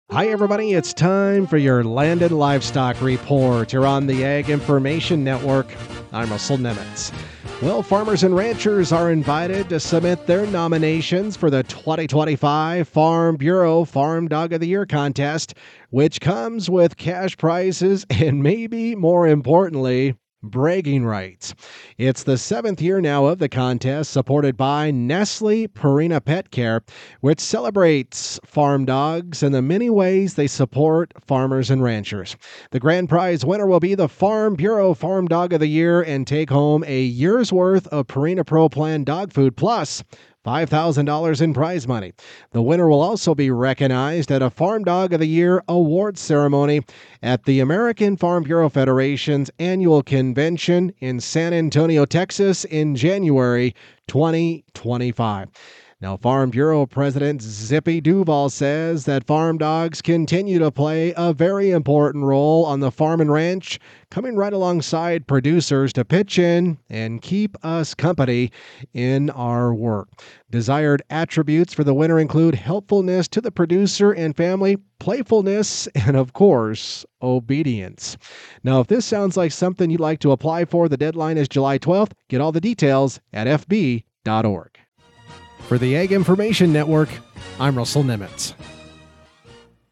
Hi, everybody. It's time for your Land and Livestock Report. You're on the Ag Information Network. I'm Russell Nemitz. Well, farmers and ranchers are invited to submit their nominations for the 2025 Farm Bureau Farm Dog of the Year contest, which comes with cash prizes and maybe more importantly, bragging rights. It's the 7th year now of the contest, supported by Nestle Purina Pet Care, which celebrates farm dogs and the many ways they support farmers and ranchers. The grand prize winner will be the Farm Bureau Farm Dog of the Year and take home a year's worth of Purina Pro Plan dog food plus $5,000 in prize money. The winner will also be recognized at a Farm Dog of the Year awards ceremony at the American Farm Bureau Federation's annual convention in San Antonio, Texas in January 2025. Now, Farm Bureau President Zippy Duval says that farm dogs continue to play a very important role on the farm and ranch, coming right alongside producers to pitch in and keep us company in our work. Desired attributes for the winner include helpfulness to the producer and family, playfulness, and of course, obedience. Now, if this sounds like something you'd like to apply for, the deadline is July 12th. Get all the details at fb.org. For the Ag Information Network, I'm Russell Nemitz.